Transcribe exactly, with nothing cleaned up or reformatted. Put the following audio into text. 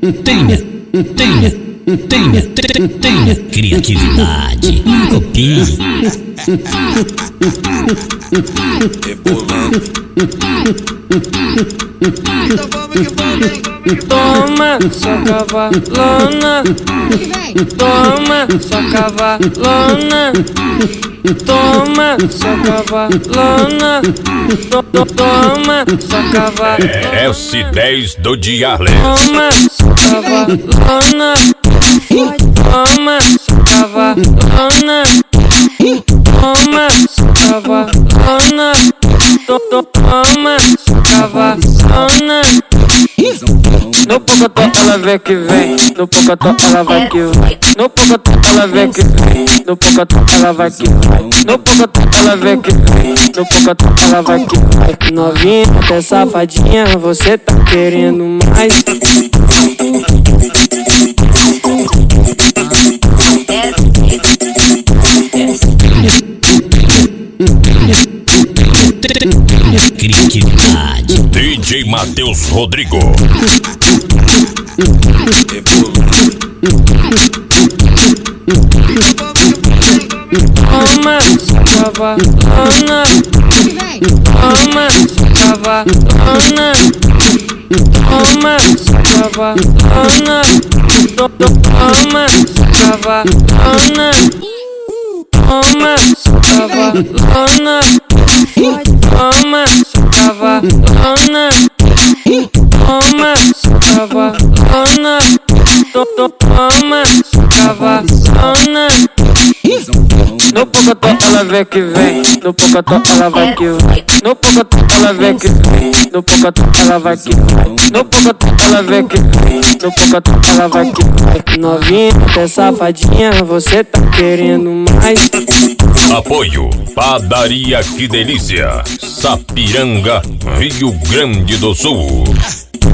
tenha, tenha, tenha, tenha, tenha criatividade, copie. Toma, sua cavalona. Toma, sua cavalona. Toma, sua cavalona. Toma, sua cavalona. É S dez do Diarles. Toma, sua cavalona. Toma, sua cavalona. Toma, sua cavalona. Toma, sua cavalona. No pocotó ela vem que vem, no pocotó ela vai que vai. No pocotó ela vem que vem, no pocotó ela vai que vai. No pocotó ela vem que vem, no pocotó ela vai que vai. Novinha, até safadinha, você tá querendo mais. Criatividade. D J Matheus Rodrigo. Toma, sua cavalona. Toma, sua cavalona. Toma, sua cavalona. Toma, sua cavalona. Toma, sua cavalona. Toma, sua cavalona. Toma, sua cavalona. Toma, sua cavalona. No pocotó ela vem que vem, no pocotó ela vai que vai. No pocotó ela vem que vem, no pocotó ela vai que vai. No pocotó ela vem que vem, no pocotó ela vai que vai. Novinha, até safadinha, você tá querendo mais. Apoio Padaria Que Delícia, Sapiranga, Rio Grande do Sul.